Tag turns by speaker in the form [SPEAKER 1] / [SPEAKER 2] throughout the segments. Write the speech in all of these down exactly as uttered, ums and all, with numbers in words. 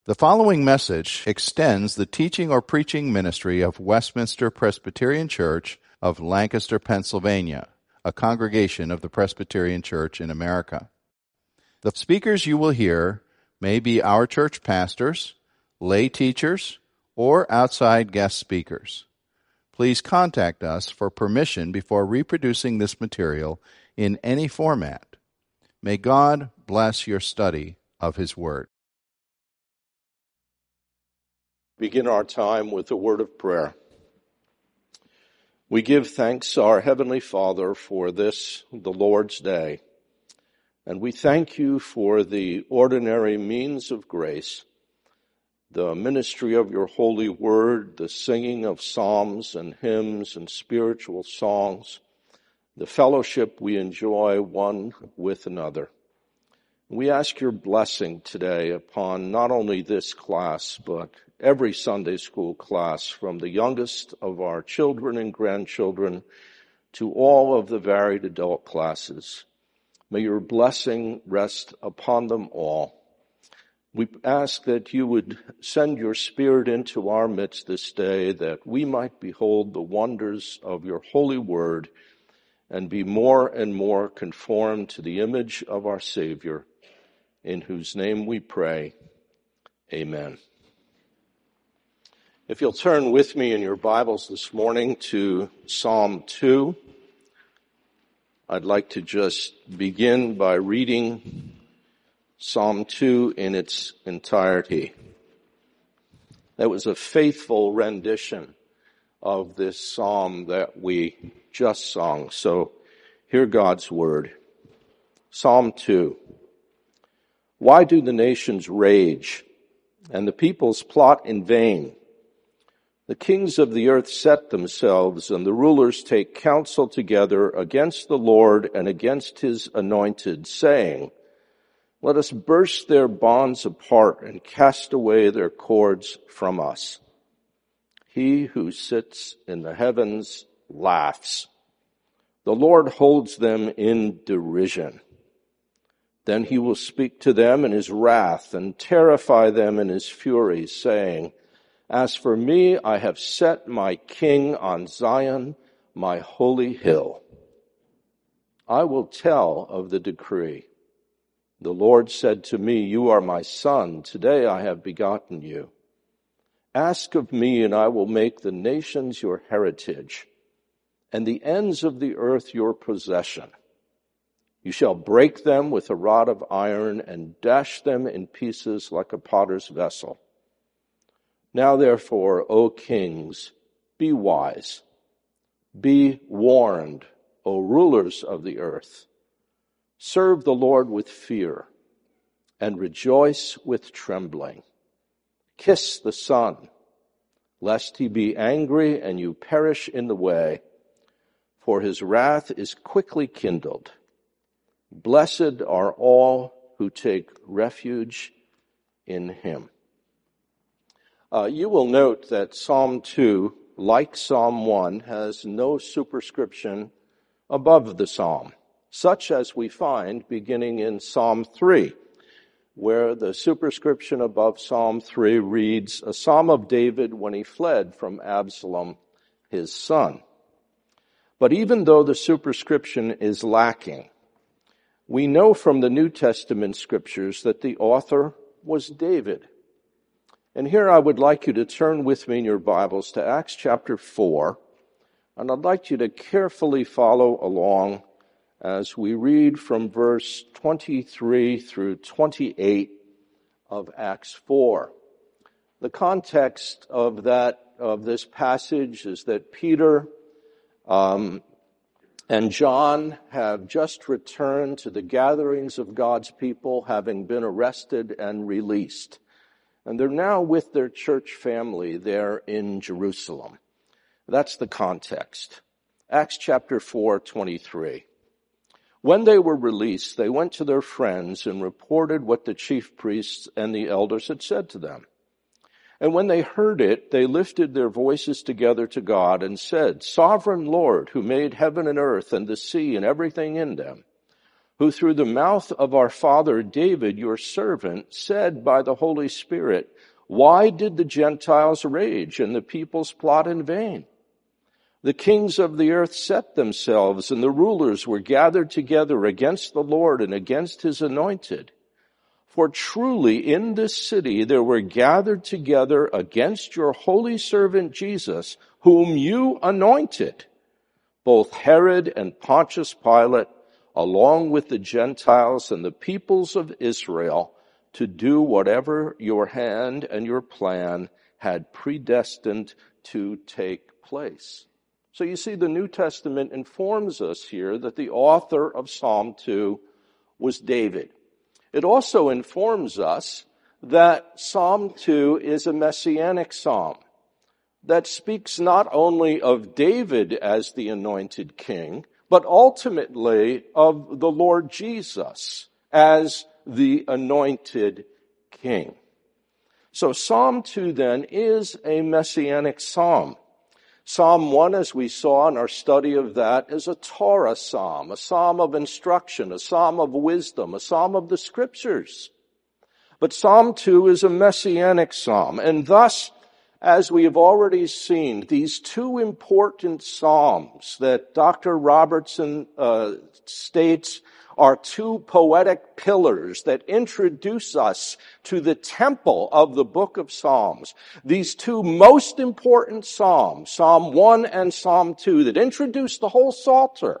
[SPEAKER 1] The following message extends the teaching or preaching ministry of Westminster Presbyterian Church of Lancaster, Pennsylvania, a congregation of the Presbyterian Church in America. The speakers you will hear may be our church pastors, lay teachers, or outside guest speakers. Please contact us for permission before reproducing this material in any format. May God bless your study of His Word.
[SPEAKER 2] Begin our time with a word of prayer. We give thanks, our Heavenly Father, for this, the Lord's Day, and we thank you for the ordinary means of grace, the ministry of your holy word, the singing of psalms and hymns and spiritual songs, the fellowship we enjoy one with another. We ask your blessing today upon not only this class, but every Sunday school class, from the youngest of our children and grandchildren to all of the varied adult classes. May your blessing rest upon them all. We ask that you would send your Spirit into our midst this day, that we might behold the wonders of your holy word and be more and more conformed to the image of our Savior, in whose name we pray. Amen. If you'll turn with me in your Bibles this morning to Psalm two, I'd like to just begin by reading Psalm two in its entirety. That was a faithful rendition of this psalm that we just sung. So hear God's word. Psalm two. Why do the nations rage and the peoples plot in vain? The kings of the earth set themselves, and the rulers take counsel together against the Lord and against his anointed, saying, let us burst their bonds apart and cast away their cords from us. He who sits in the heavens laughs. The Lord holds them in derision. Then he will speak to them in his wrath and terrify them in his fury, saying, as for me, I have set my king on Zion, my holy hill. I will tell of the decree. The Lord said to me, you are my son. Today I have begotten you. Ask of me, and I will make the nations your heritage, and the ends of the earth your possession. You shall break them with a rod of iron and dash them in pieces like a potter's vessel. Now therefore, O kings, be wise. Be warned, O rulers of the earth. Serve the Lord with fear and rejoice with trembling. Kiss the Son, lest he be angry and you perish in the way, for his wrath is quickly kindled. Blessed are all who take refuge in him. Uh, you will note that Psalm two, like Psalm one, has no superscription above the psalm, such as we find beginning in Psalm three, where the superscription above Psalm three reads, a psalm of David when he fled from Absalom, his son. But even though the superscription is lacking, we know from the New Testament scriptures that the author was David. And here I would like you to turn with me in your Bibles to Acts chapter four, and I'd like you to carefully follow along as we read from verse twenty-three through twenty-eight of Acts four. The context of that of this passage is that Peter um, and John have just returned to the gatherings of God's people, having been arrested and released. And they're now with their church family there in Jerusalem. That's the context. Acts chapter four, twenty-three. When they were released, they went to their friends and reported what the chief priests and the elders had said to them. And when they heard it, they lifted their voices together to God and said, Sovereign Lord, who made heaven and earth and the sea and everything in them, who through the mouth of our father David, your servant, said by the Holy Spirit, why did the Gentiles rage and the peoples plot in vain? The kings of the earth set themselves, and the rulers were gathered together against the Lord and against his anointed. For truly in this city there were gathered together against your holy servant Jesus, whom you anointed, both Herod and Pontius Pilate, along with the Gentiles and the peoples of Israel, to do whatever your hand and your plan had predestined to take place. So you see, the New Testament informs us here that the author of Psalm two was David. It also informs us that Psalm two is a messianic psalm that speaks not only of David as the anointed king, but ultimately of the Lord Jesus as the anointed king. So Psalm two then is a messianic psalm. Psalm one, as we saw in our study of that, is a Torah psalm, a psalm of instruction, a psalm of wisdom, a psalm of the scriptures. But Psalm two is a messianic psalm, and thus, as we have already seen, these two important psalms that Doctor Robertson uh, states are two poetic pillars that introduce us to the temple of the book of Psalms. These two most important psalms, Psalm one and Psalm two, that introduce the whole Psalter,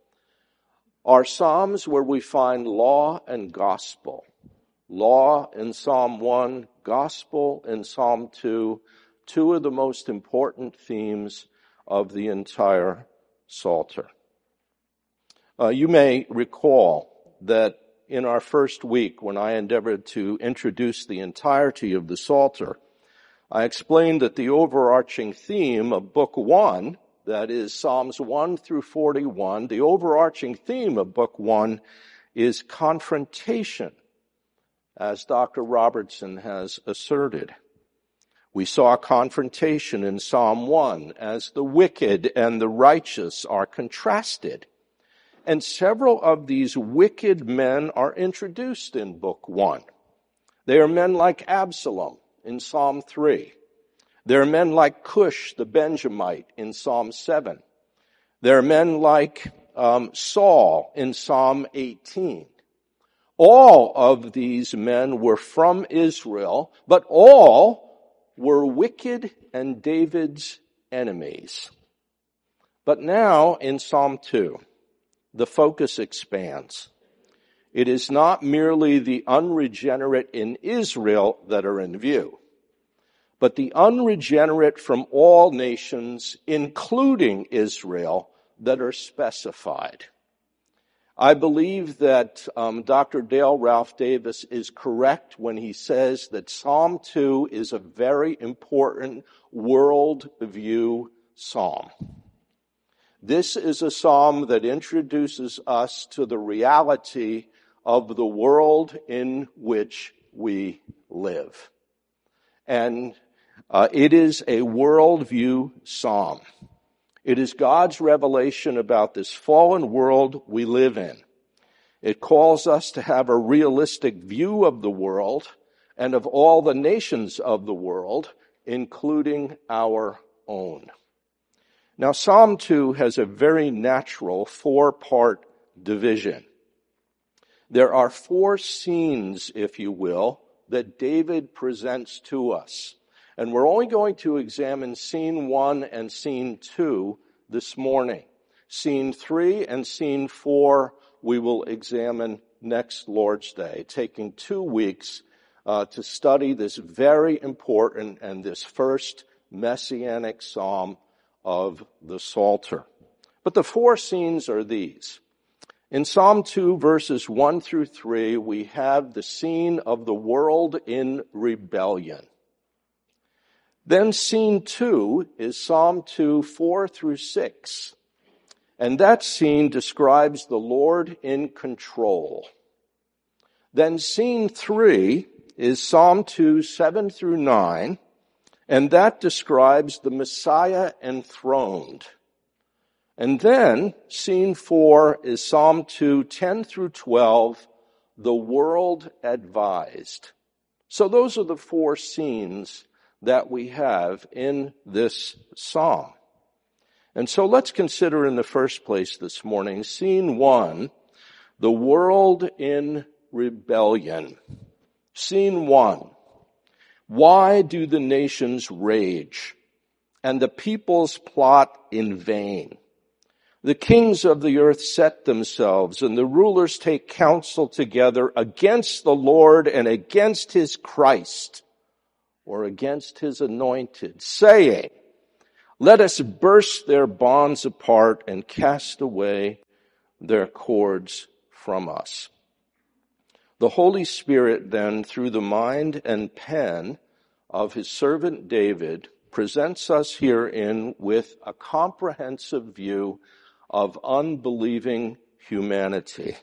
[SPEAKER 2] are psalms where we find law and gospel. Law in Psalm one, gospel in Psalm two, two of the most important themes of the entire Psalter. Uh, you may recall that in our first week, when I endeavored to introduce the entirety of the Psalter, I explained that the overarching theme of Book one, that is Psalms one through forty-one, the overarching theme of Book one is confrontation, as Doctor Robertson has asserted. We saw confrontation in Psalm one as the wicked and the righteous are contrasted. And several of these wicked men are introduced in Book one. They are men like Absalom in Psalm three. They are men like Cush the Benjamite in Psalm seven. There are men like um, Saul in Psalm eighteen. All of these men were from Israel, but all were wicked and David's enemies. But now in Psalm two, the focus expands. It is not merely the unregenerate in Israel that are in view, but the unregenerate from all nations, including Israel, that are specified. I believe that um, Doctor Dale Ralph Davis is correct when he says that Psalm two is a very important worldview psalm. This is a psalm that introduces us to the reality of the world in which we live. And uh, it is a worldview psalm. It is God's revelation about this fallen world we live in. It calls us to have a realistic view of the world and of all the nations of the world, including our own. Now, Psalm two has a very natural four-part division. There are four scenes, if you will, that David presents to us. And we're only going to examine scene one and scene two this morning. Scene three and scene four we will examine next Lord's Day, taking two weeks uh, to study this very important and this first messianic psalm of the Psalter. But the four scenes are these. In Psalm two, verses one through three, we have the scene of the world in rebellion. Then scene two is Psalm two, four through six. And that scene describes the Lord in control. Then scene three is Psalm two, seven through nine. And that describes the Messiah enthroned. And then, scene four is Psalm two, ten through twelve, the world advised. So those are the four scenes that we have in this psalm. And so let's consider in the first place this morning, scene one, the world in rebellion. Scene one, why do the nations rage and the peoples plot in vain? The kings of the earth set themselves, and the rulers take counsel together against the Lord and against his Christ, or against his anointed, saying, let us burst their bonds apart and cast away their cords from us. The Holy Spirit then, through the mind and pen of his servant David, presents us herein with a comprehensive view of unbelieving humanity.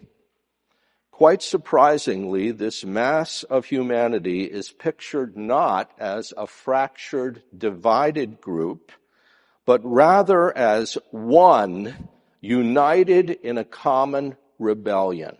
[SPEAKER 2] Quite surprisingly, this mass of humanity is pictured not as a fractured, divided group, but rather as one united in a common rebellion.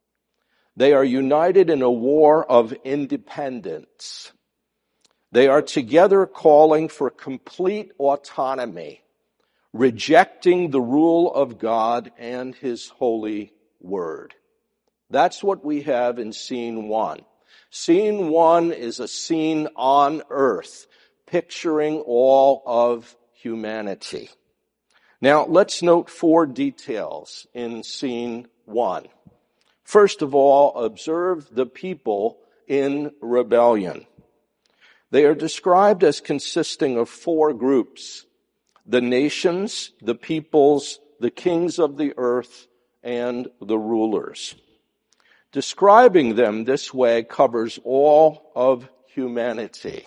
[SPEAKER 2] They are united in a war of independence. They are together calling for complete autonomy, rejecting the rule of God and his holy word. That's what we have in scene one. Scene one is a scene on earth, picturing all of humanity. Now, let's note four details in scene one. First of all, observe the people in rebellion. They are described as consisting of four groups: the nations, the peoples, the kings of the earth, and the rulers. Describing them this way covers all of humanity.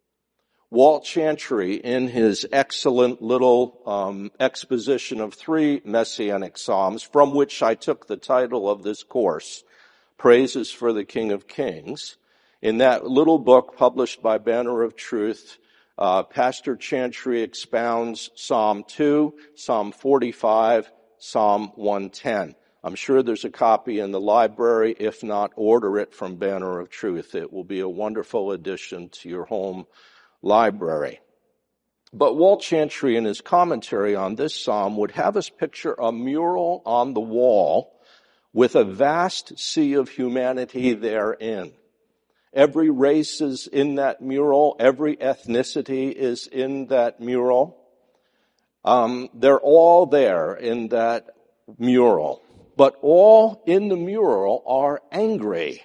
[SPEAKER 2] Walt Chantry, in his excellent little um, exposition of three Messianic Psalms, from which I took the title of this course, Praises for the King of Kings, in that little book published by Banner of Truth, uh, Pastor Chantry expounds Psalm two, Psalm forty-five, Psalm one ten. I'm sure there's a copy in the library. If not, order it from Banner of Truth. It will be a wonderful addition to your home library. But Walt Chantry, in his commentary on this psalm, would have us picture a mural on the wall with a vast sea of humanity therein. Every race is in that mural. Every ethnicity is in that mural. Um, they're all there in that mural. But all in the mural are angry.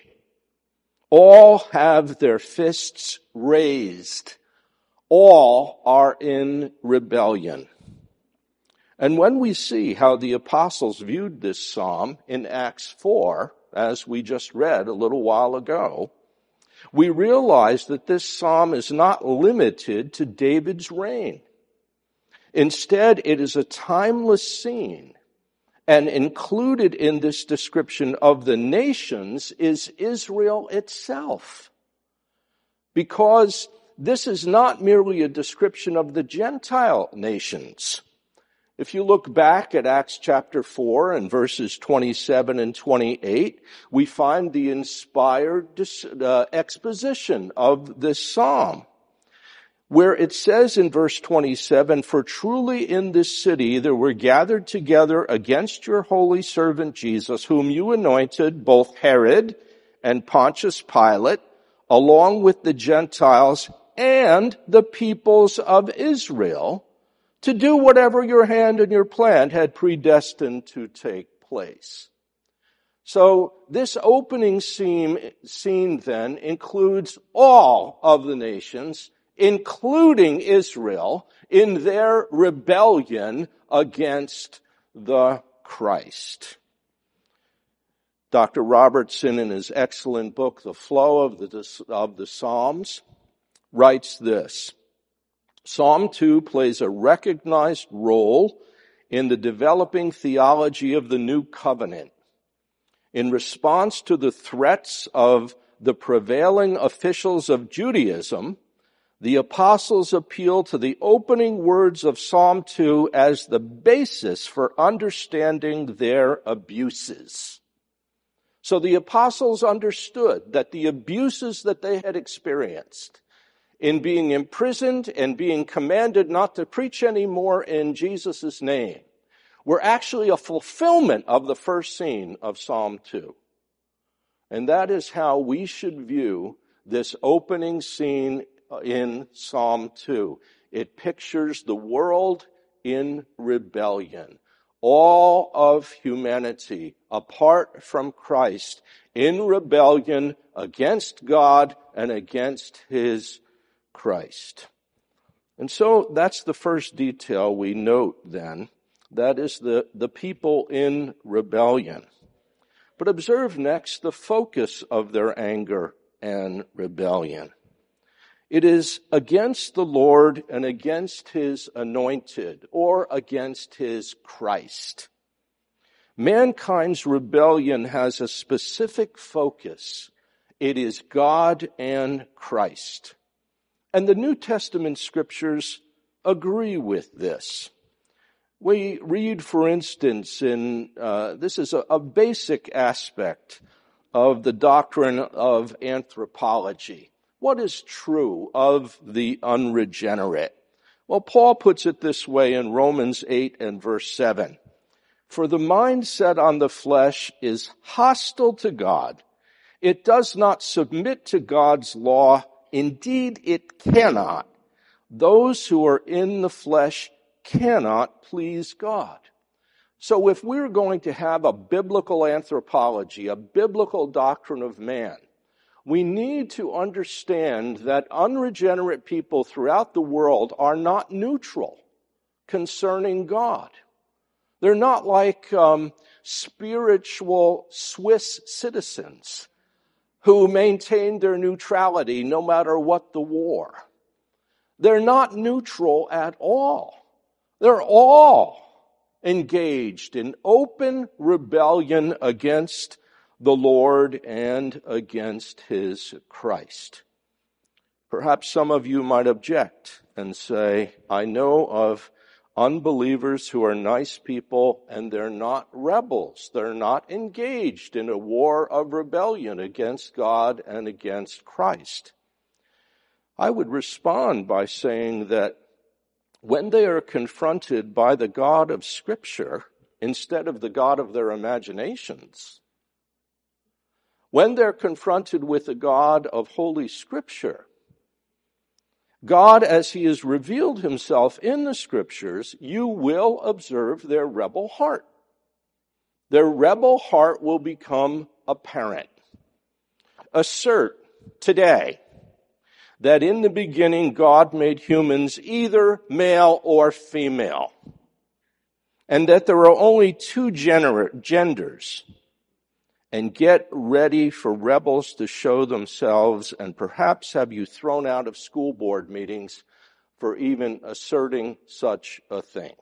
[SPEAKER 2] All have their fists raised. All are in rebellion. And when we see how the apostles viewed this psalm in Acts four, as we just read a little while ago, we realize that this psalm is not limited to David's reign. Instead, it is a timeless scene. And included in this description of the nations is Israel itself. Because this is not merely a description of the Gentile nations. If you look back at Acts chapter four and verses twenty-seven and twenty-eight, we find the inspired uh, exposition of this psalm, where it says in verse twenty-seven, for truly in this city there were gathered together against your holy servant Jesus, whom you anointed, both Herod and Pontius Pilate, along with the Gentiles and the peoples of Israel, to do whatever your hand and your plan had predestined to take place. So this opening scene, scene then includes all of the nations, including Israel, in their rebellion against the Christ. Doctor Robertson, in his excellent book, The Flow of the, of the Psalms, writes this: Psalm two plays a recognized role in the developing theology of the New Covenant. In response to the threats of the prevailing officials of Judaism, the apostles appeal to the opening words of Psalm two as the basis for understanding their abuses. So the apostles understood that the abuses that they had experienced in being imprisoned and being commanded not to preach anymore in Jesus' name were actually a fulfillment of the first scene of Psalm two. And that is how we should view this opening scene in Psalm two. It pictures the world in rebellion. All of humanity, apart from Christ, in rebellion against God and against His Christ. And so that's the first detail we note then. That is the, the people in rebellion. But observe next the focus of their anger and rebellion. It is against the Lord and against His anointed, or against His Christ. Mankind's rebellion has a specific focus. It is God and Christ. And the New Testament scriptures agree with this. We read, for instance, in uh, this is a, a basic aspect of the doctrine of anthropology. What is true of the unregenerate? Well, Paul puts it this way in Romans eight and verse seven. For the mind set on the flesh is hostile to God. It does not submit to God's law. Indeed, it cannot. Those who are in the flesh cannot please God. So if we're going to have a biblical anthropology, a biblical doctrine of man, we need to understand that unregenerate people throughout the world are not neutral concerning God. They're not like um, spiritual Swiss citizens who maintain their neutrality no matter what the war. They're not neutral at all. They're all engaged in open rebellion against the Lord and against His Christ. Perhaps some of you might object and say, I know of unbelievers who are nice people and they're not rebels. They're not engaged in a war of rebellion against God and against Christ. I would respond by saying that when they are confronted by the God of Scripture instead of the God of their imaginations, when they're confronted with the God of Holy Scripture, God, as He has revealed Himself in the Scriptures, you will observe their rebel heart. Their rebel heart will become apparent. Assert today that in the beginning God made humans either male or female, and that there are only two gener- genders, and get ready for rebels to show themselves and perhaps have you thrown out of school board meetings for even asserting such a thing.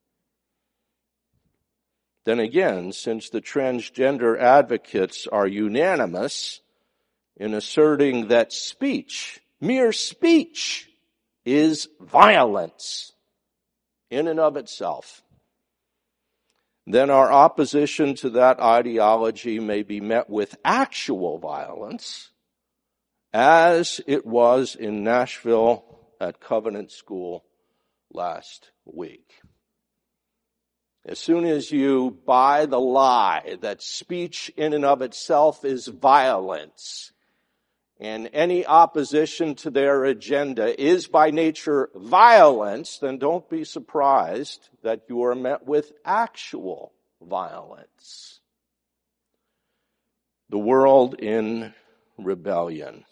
[SPEAKER 2] Then again, since the transgender advocates are unanimous in asserting that speech, mere speech, is violence in and of itself, then our opposition to that ideology may be met with actual violence, as it was in Nashville at Covenant School last week. As soon as you buy the lie that speech in and of itself is violence, and any opposition to their agenda is by nature violence, then don't be surprised that you are met with actual violence. The world in rebellion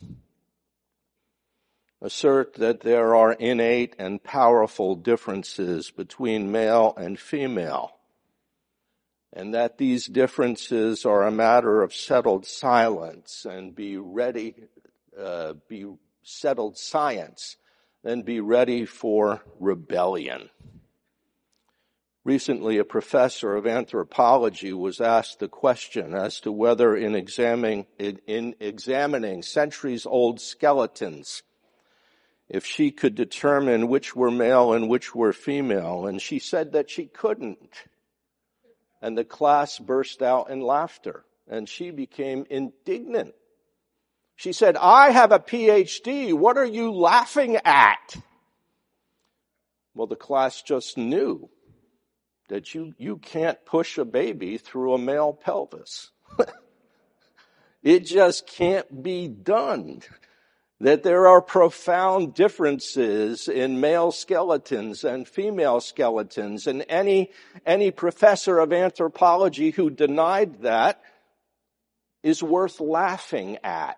[SPEAKER 2] assert that there are innate and powerful differences between male and female, and that these differences are a matter of settled silence and be ready, uh, be settled science, and be ready for rebellion. Recently, a professor of anthropology was asked the question as to whether in examining, in, in examining centuries-old skeletons, if she could determine which were male and which were female, and she said that she couldn't. And the class burst out in laughter, and she became indignant. She said, I have a P H D. What are you laughing at? Well, the class just knew that you, you can't push a baby through a male pelvis. It just can't be done. That there are profound differences in male skeletons and female skeletons, and any, any professor of anthropology who denied that is worth laughing at,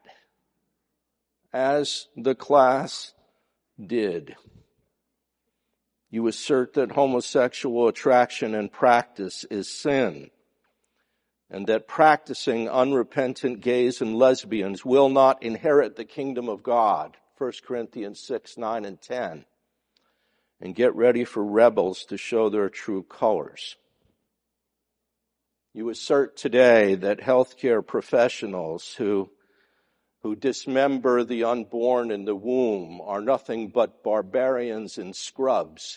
[SPEAKER 2] as the class did. You assert that homosexual attraction and practice is sin, and that practicing unrepentant gays and lesbians will not inherit the kingdom of God, First Corinthians six, nine, and ten. And get ready for rebels to show their true colors. You assert today that healthcare professionals who, who dismember the unborn in the womb are nothing but barbarians and scrubs.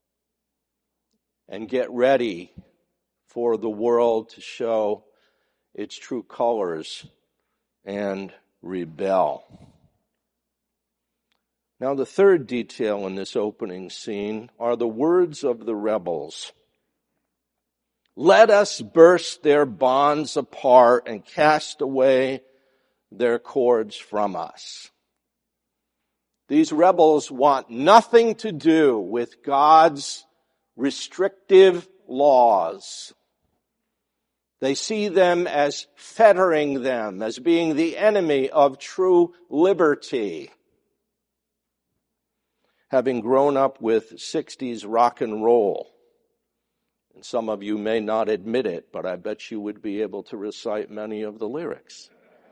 [SPEAKER 2] And get ready for the world to show its true colors and rebel. Now, the third detail in this opening scene are the words of the rebels. Let us burst their bonds apart and cast away their cords from us. These rebels want nothing to do with God's restrictive laws. They see them as fettering them, as being the enemy of true liberty. Having grown up with sixties rock and roll, and some of you may not admit it, but I bet you would be able to recite many of the lyrics.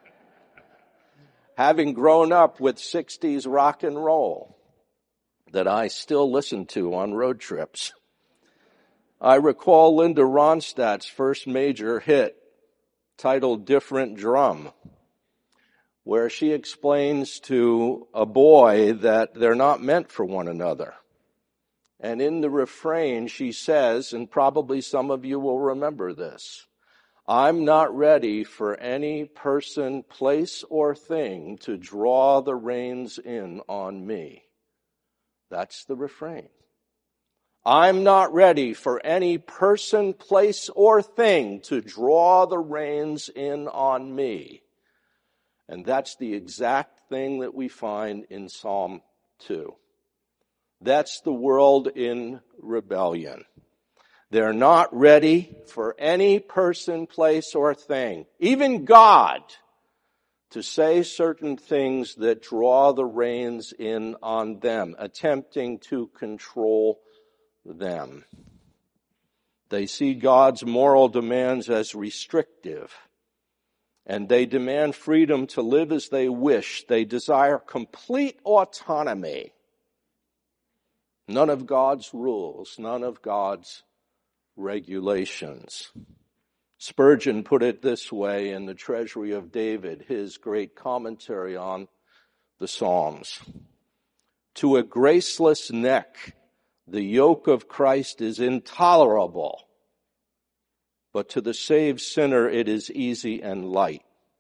[SPEAKER 2] Having grown up with sixties rock and roll that I still listen to on road trips, I recall Linda Ronstadt's first major hit, titled Different Drum, where she explains to a boy that they're not meant for one another. And in the refrain she says, and probably some of you will remember this, I'm not ready for any person, place, or thing to draw the reins in on me. That's the refrain. I'm not ready for any person, place, or thing to draw the reins in on me. And that's the exact thing that we find in Psalm two. That's the world in rebellion. They're not ready for any person, place, or thing, even God, to say certain things that draw the reins in on them, attempting to control them. They see God's moral demands as restrictive, and they demand freedom to live as they wish. They desire complete autonomy. None of God's rules, none of God's regulations. Spurgeon put it this way in The Treasury of David, his great commentary on the Psalms. To a graceless neck, the yoke of Christ is intolerable, but to the saved sinner it is easy and light.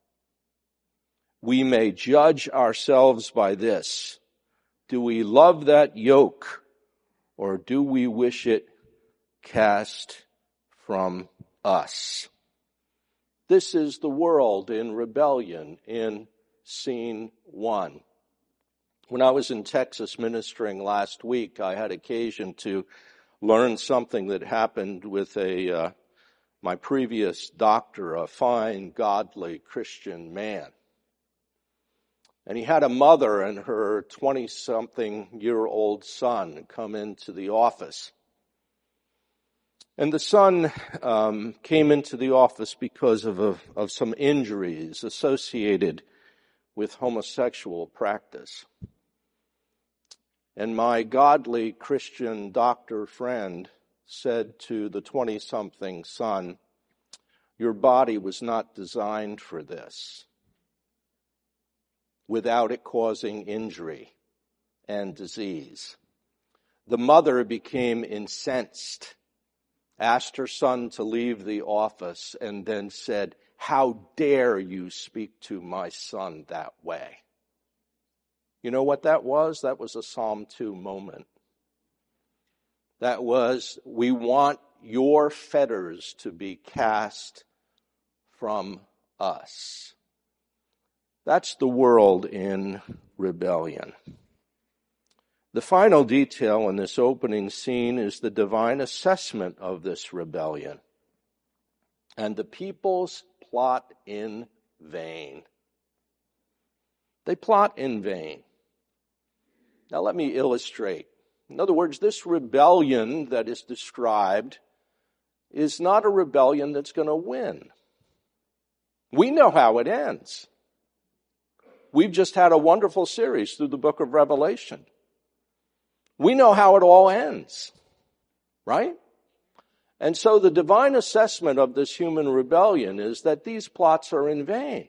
[SPEAKER 2] We may judge ourselves by this. Do we love that yoke, or do we wish it cast from us? This is the world in rebellion in scene one. When I was in Texas ministering last week, I had occasion to learn something that happened with a uh, my previous doctor, a fine, godly Christian man. And he had a mother and her twenty-something-year-old son come into the office. And the son um, came into the office because of, a, of some injuries associated with homosexual practice. And my godly Christian doctor friend said to the twenty-something son, your body was not designed for this, without it causing injury. and disease. The mother became incensed, asked her son to leave the office, and then said, "How dare you speak to my son that way?" You know what that was? That was a Psalm two moment. That was, we want your fetters to be cast from us. That's the world in rebellion. The final detail in this opening scene is the divine assessment of this rebellion. And the peoples plot in vain. They plot in vain. Now let me illustrate. In other words, this rebellion that is described is not a rebellion that's going to win. We know how it ends. We've just had a wonderful series through the book of Revelation. We know how it all ends, right? And so the divine assessment of this human rebellion is that these plots are in vain.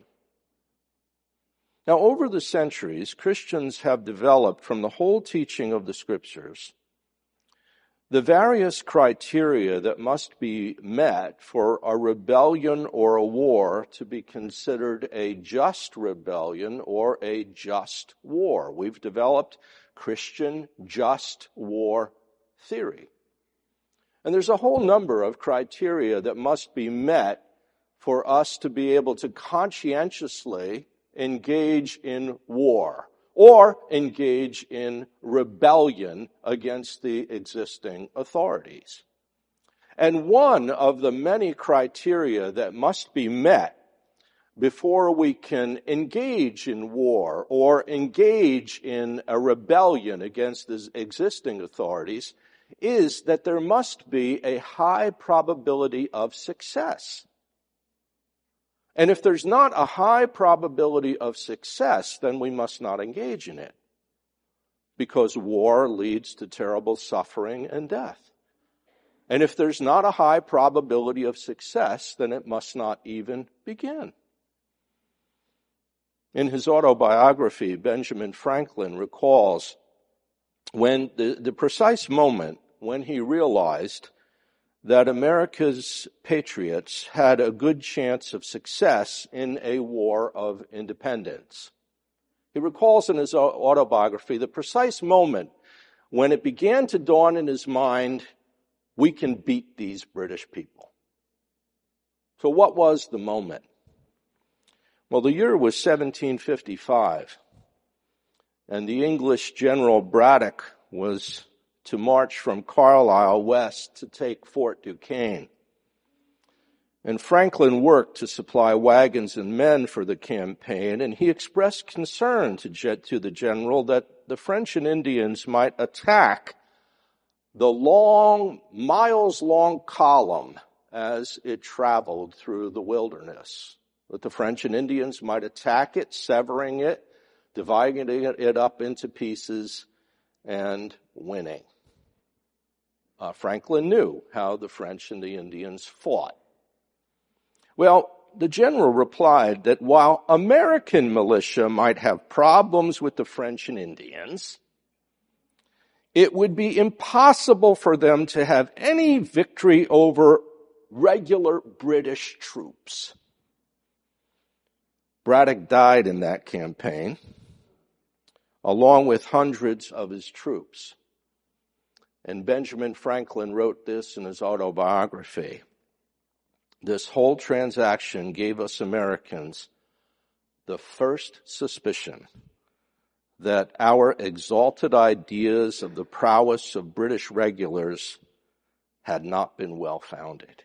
[SPEAKER 2] Now, over the centuries, Christians have developed from the whole teaching of the Scriptures the various criteria that must be met for a rebellion or a war to be considered a just rebellion or a just war. We've developed Christian just war theory. And there's a whole number of criteria that must be met for us to be able to conscientiously engage in war or engage in rebellion against the existing authorities. And one of the many criteria that must be met before we can engage in war or engage in a rebellion against the existing authorities is that there must be a high probability of success. And if there's not a high probability of success, then we must not engage in it, because war leads to terrible suffering and death. And if there's not a high probability of success, then it must not even begin. In his autobiography, Benjamin Franklin recalls when the, the precise moment when he realized that America's patriots had a good chance of success in a war of independence. He recalls in his autobiography the precise moment when it began to dawn in his mind, we can beat these British people. So what was the moment? Well, the year was seventeen fifty-five, and the English General Braddock was to march from Carlisle west to take Fort Duquesne. And Franklin worked to supply wagons and men for the campaign, and he expressed concern to, to the general that the French and Indians might attack the long, miles-long column as it traveled through the wilderness. That the French and Indians might attack it, severing it, dividing it up into pieces, and winning. Uh, Franklin knew how the French and the Indians fought. Well, the general replied that while American militia might have problems with the French and Indians, it would be impossible for them to have any victory over regular British troops. Braddock died in that campaign, along with hundreds of his troops. And Benjamin Franklin wrote this in his autobiography. This whole transaction gave us Americans the first suspicion that our exalted ideas of the prowess of British regulars had not been well founded.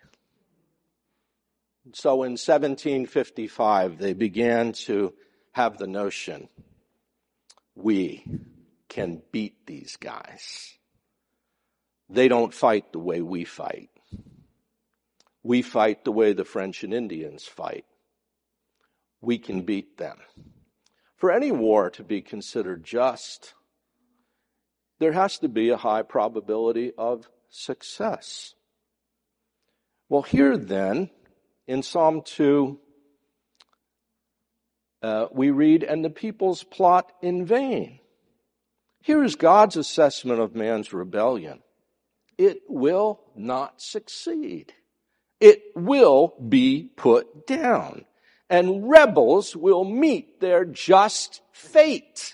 [SPEAKER 2] So in seventeen fifty-five, they began to have the notion, we can beat these guys. They don't fight the way we fight. We fight the way the French and Indians fight. We can beat them. For any war to be considered just, there has to be a high probability of success. Well, here then, in Psalm two, uh, we read, and the peoples plot in vain. Here is God's assessment of man's rebellion. It will not succeed. It will be put down, and rebels will meet their just fate.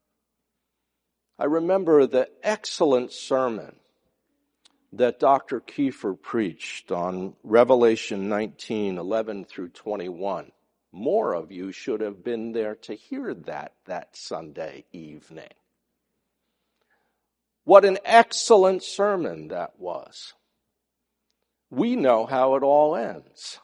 [SPEAKER 2] I remember the excellent sermon that Doctor Kiefer preached on Revelation nineteen, eleven through twenty-one. More of you should have been there to hear that that Sunday evening. What an excellent sermon that was. We know how it all ends.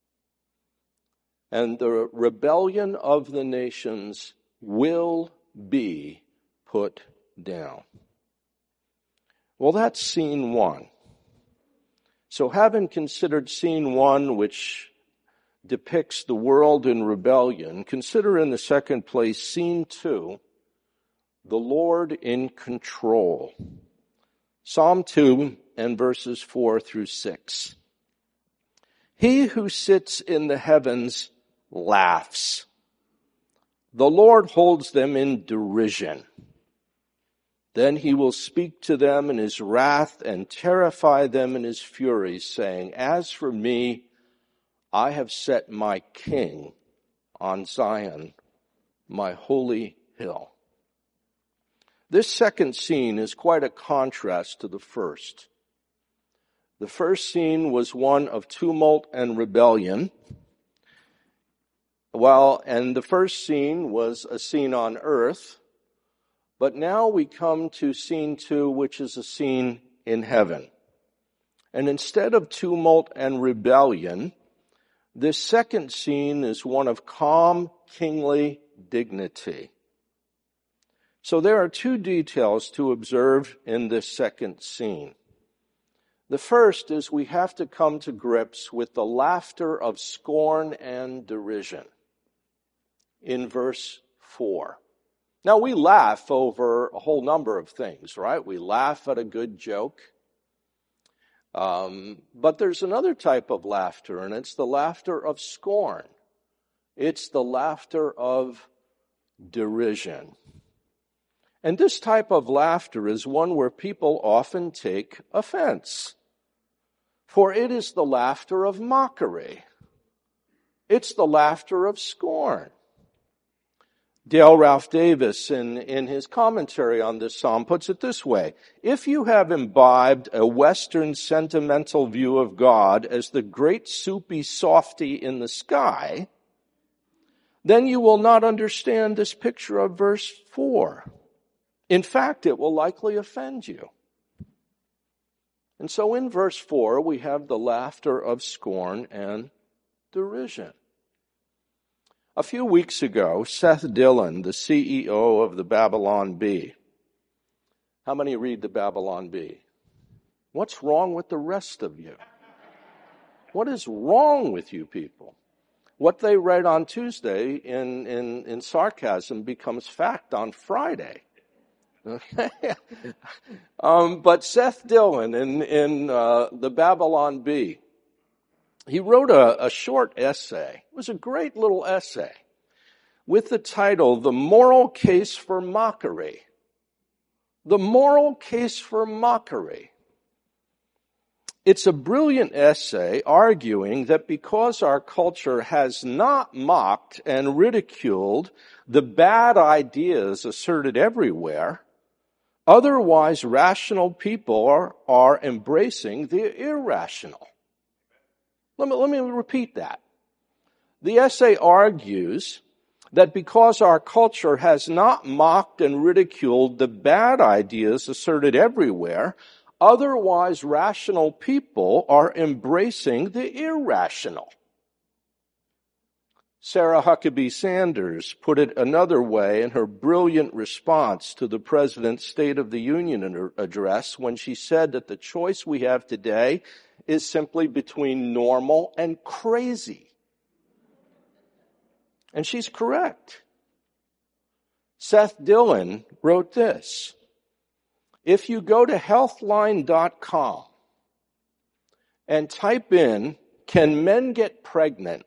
[SPEAKER 2] And the rebellion of the nations will be put down. Well, that's scene one. So having considered scene one, which depicts the world in rebellion, consider in the second place scene two, the Lord in control. Psalm two and verses four through six. He who sits in the heavens laughs. The Lord holds them in derision. Then he will speak to them in his wrath and terrify them in his fury, saying, As for me, I have set my king on Zion, my holy hill. This second scene is quite a contrast to the first. The first scene was one of tumult and rebellion, while, and the first scene was a scene on earth. But now we come to scene two, which is a scene in heaven. And instead of tumult and rebellion, this second scene is one of calm, kingly dignity. So there are two details to observe in this second scene. The first is we have to come to grips with the laughter of scorn and derision in verse four. Now, we laugh over a whole number of things, right? We laugh at a good joke. Um, but there's another type of laughter, and it's the laughter of scorn. It's the laughter of derision. And this type of laughter is one where people often take offense. For it is the laughter of mockery. It's the laughter of scorn. Dale Ralph Davis, in, in his commentary on this psalm, puts it this way. If you have imbibed a Western sentimental view of God as the great soupy softy in the sky, then you will not understand this picture of verse four. In fact, it will likely offend you. And so in verse four, we have the laughter of scorn and derision. A few weeks ago, Seth Dillon, the C E O of the Babylon Bee. How many read the Babylon Bee? What's wrong with the rest of you? What is wrong with you people? What they read on Tuesday in, in, in sarcasm becomes fact on Friday. Okay? um, but Seth Dillon in, in uh, the Babylon Bee, he wrote a, a short essay. It was a great little essay with the title, The Moral Case for Mockery. The Moral Case for Mockery. It's a brilliant essay arguing that because our culture has not mocked and ridiculed the bad ideas asserted everywhere, otherwise rational people are, are embracing the irrational. Let me, let me repeat that. The essay argues that because our culture has not mocked and ridiculed the bad ideas asserted everywhere, otherwise rational people are embracing the irrational. Sarah Huckabee Sanders put it another way in her brilliant response to the President's State of the Union address when she said that the choice we have today is simply between normal and crazy. And she's correct. Seth Dillon wrote this. If you go to healthline dot com and type in, can men get pregnant?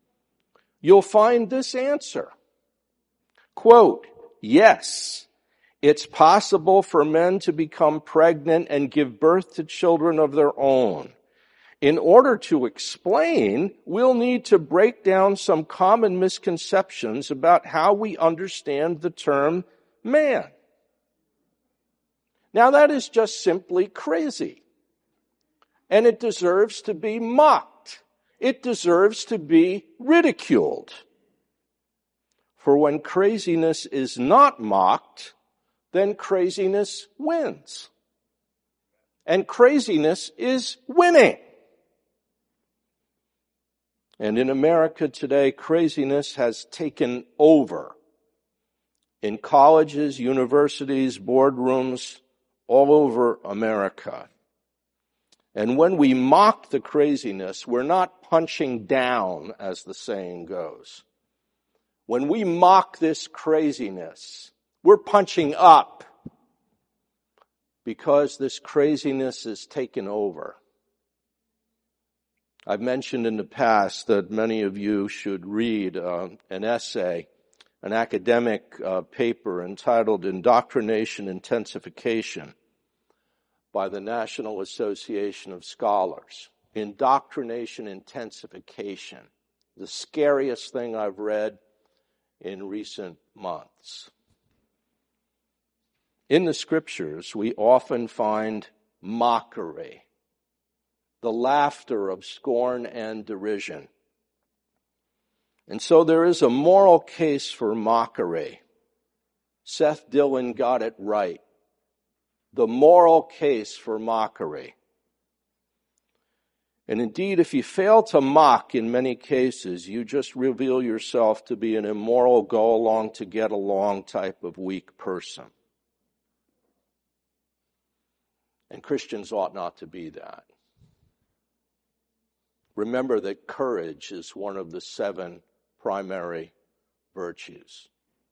[SPEAKER 2] You'll find this answer. Quote, yes, It's possible for men to become pregnant and give birth to children of their own. In order to explain, we'll need to break down some common misconceptions about how we understand the term man. Now that is just simply crazy. And it deserves to be mocked. It deserves to be ridiculed. For when craziness is not mocked, then craziness wins. And craziness is winning. And in America today, craziness has taken over. In colleges, universities, boardrooms, all over America. And when we mock the craziness, we're not punching down, as the saying goes. When we mock this craziness, we're punching up because this craziness is taken over. I've mentioned in the past that many of you should read uh, an essay, an academic uh, paper entitled Indoctrination Intensification by the National Association of Scholars. Indoctrination Intensification, the scariest thing I've read in recent months. In the scriptures, we often find mockery, the laughter of scorn and derision. And so there is a moral case for mockery. Seth Dillon got it right. The moral case for mockery. And indeed, if you fail to mock in many cases, you just reveal yourself to be an immoral, go-along-to-get-along type of weak person. And Christians ought not to be that. Remember that courage is one of the seven primary virtues.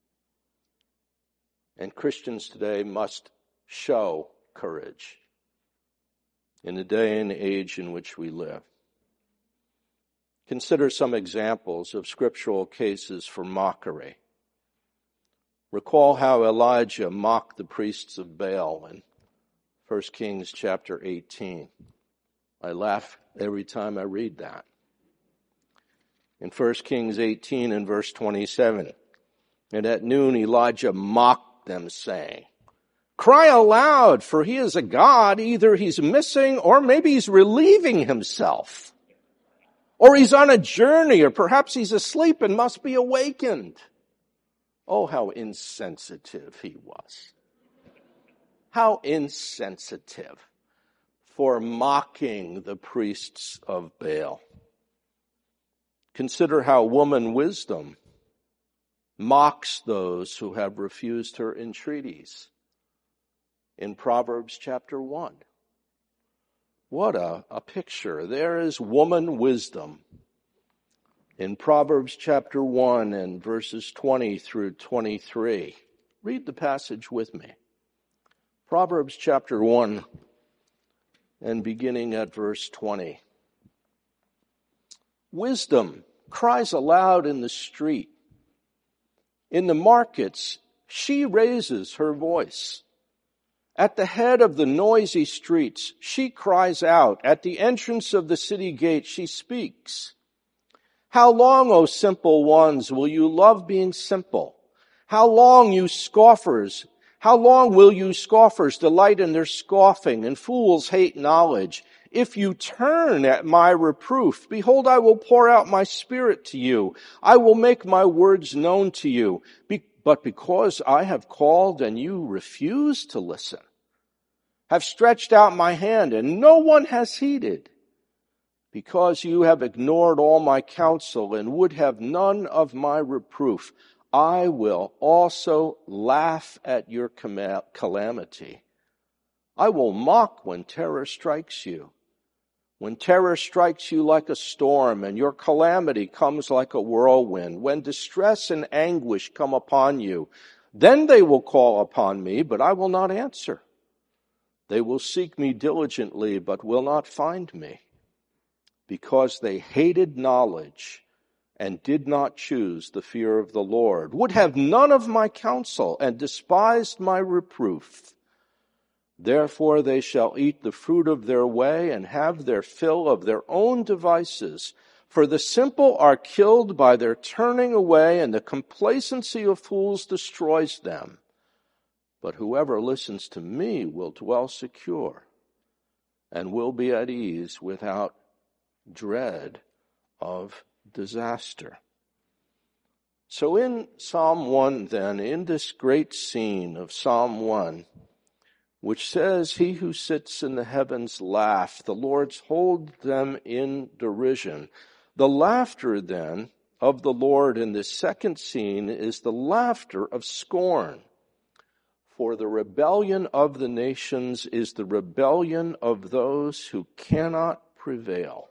[SPEAKER 2] And Christians today must show courage in the day and age in which we live. Consider some examples of scriptural cases for mockery. Recall how Elijah mocked the priests of Baal in First Kings chapter eighteen. I laugh every time I read that. In First Kings eighteen and verse twenty-seven, and at noon Elijah mocked them, saying, "Cry aloud, for he is a god. Either he's missing, or maybe he's relieving himself. Or he's on a journey, or perhaps he's asleep and must be awakened." Oh, how insensitive he was. How insensitive for mocking the priests of Baal. Consider how woman wisdom mocks those who have refused her entreaties in Proverbs chapter one. What a, a picture. There is woman wisdom in Proverbs chapter one and verses twenty through twenty-three. Read the passage with me. Proverbs chapter one and beginning at verse twenty. Wisdom cries aloud in the street. In the markets, she raises her voice. At the head of the noisy streets, she cries out. At the entrance of the city gate, she speaks. How long, O simple ones, will you love being simple? How long, you scoffers, how long will you scoffers delight in their scoffing, and fools hate knowledge? If you turn at my reproof, behold, I will pour out my spirit to you. I will make my words known to you. Be- but because I have called and you refuse to listen, have stretched out my hand and no one has heeded, because you have ignored all my counsel and would have none of my reproof, I will also laugh at your calamity. I will mock when terror strikes you. When terror strikes you like a storm and your calamity comes like a whirlwind, when distress and anguish come upon you, then they will call upon me, but I will not answer. They will seek me diligently, but will not find me, because they hated knowledge and did not choose the fear of the Lord, would have none of my counsel, and despised my reproof. Therefore they shall eat the fruit of their way, and have their fill of their own devices. For the simple are killed by their turning away, and the complacency of fools destroys them. But whoever listens to me will dwell secure, and will be at ease without dread of disaster. So in Psalm one then, in this great scene of Psalm one, which says, he who sits in the heavens laugh, the Lord's hold them in derision. The laughter then of the Lord in this second scene is the laughter of scorn. For the rebellion of the nations is the rebellion of those who cannot prevail.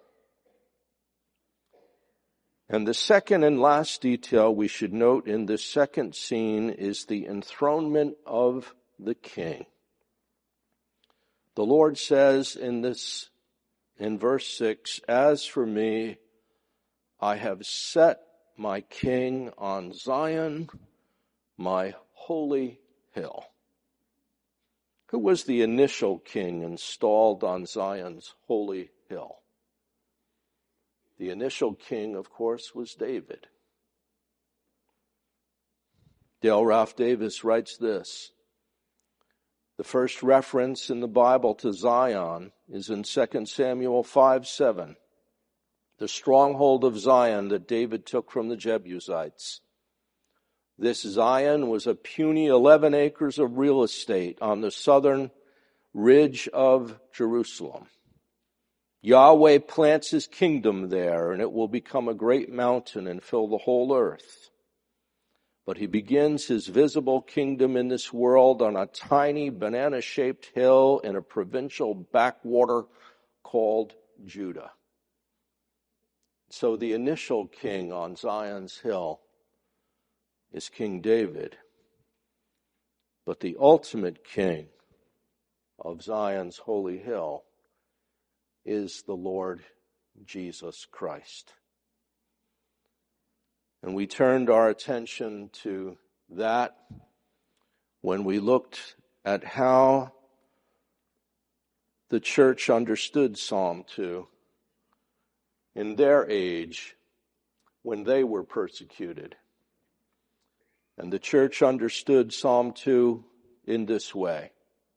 [SPEAKER 2] And the second and last detail we should note in this second scene is the enthronement of the king. The Lord says in this, in verse six, as for me, I have set my king on Zion, my holy hill. Who was the initial king installed on Zion's holy hill? The initial king, of course, was David. Dale Ralph Davis writes this: the first reference in the Bible to Zion is in Second Samuel five seven, the stronghold of Zion that David took from the Jebusites. This Zion was a puny eleven acres of real estate on the southern ridge of Jerusalem. Yahweh plants his kingdom there, and it will become a great mountain and fill the whole earth. But he begins his visible kingdom in this world on a tiny banana-shaped hill in a provincial backwater called Judah. So the initial king on Zion's hill is King David. But the ultimate king of Zion's holy hill is the Lord Jesus Christ. And we turned our attention to that when we looked at how the church understood Psalm two in their age when they were persecuted. And the church understood Psalm two in this way.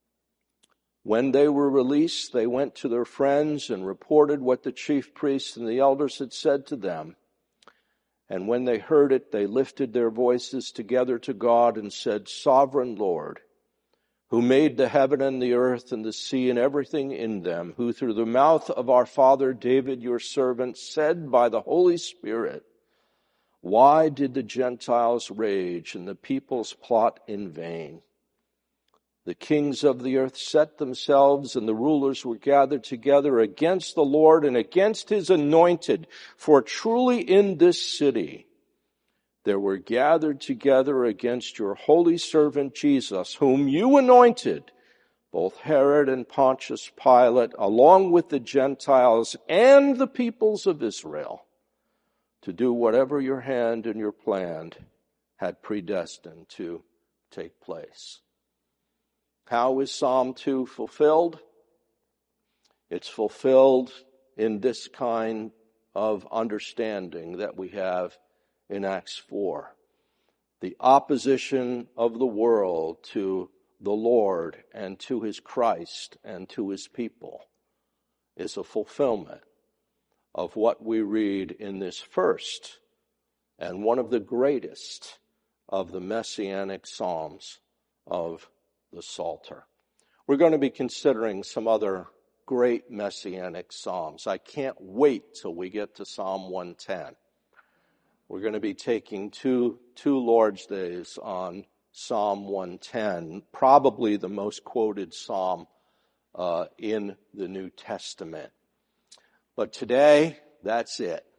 [SPEAKER 2] When they were released, they went to their friends and reported what the chief priests and the elders had said to them. And when they heard it, they lifted their voices together to God and said, Sovereign Lord, who made the heaven and the earth and the sea and everything in them, who through the mouth of our father David, your servant, said by the Holy Spirit, why did the Gentiles rage and the peoples plot in vain? The kings of the earth set themselves, and the rulers were gathered together against the Lord and against his anointed. For truly in this city there were gathered together against your holy servant Jesus, whom you anointed, both Herod and Pontius Pilate, along with the Gentiles and the peoples of Israel, to do whatever your hand and your plan had predestined to take place. How is Psalm two fulfilled? It's fulfilled in this kind of understanding that we have in Acts four. The opposition of the world to the Lord and to his Christ and to his people is a fulfillment of what we read in this first and one of the greatest of the messianic psalms of the Psalter. We're going to be considering some other great messianic psalms. I can't wait till we get to Psalm one ten. We're going to be taking two, two Lord's Days on Psalm one ten, probably the most quoted psalm uh, in the New Testament. But today, that's it.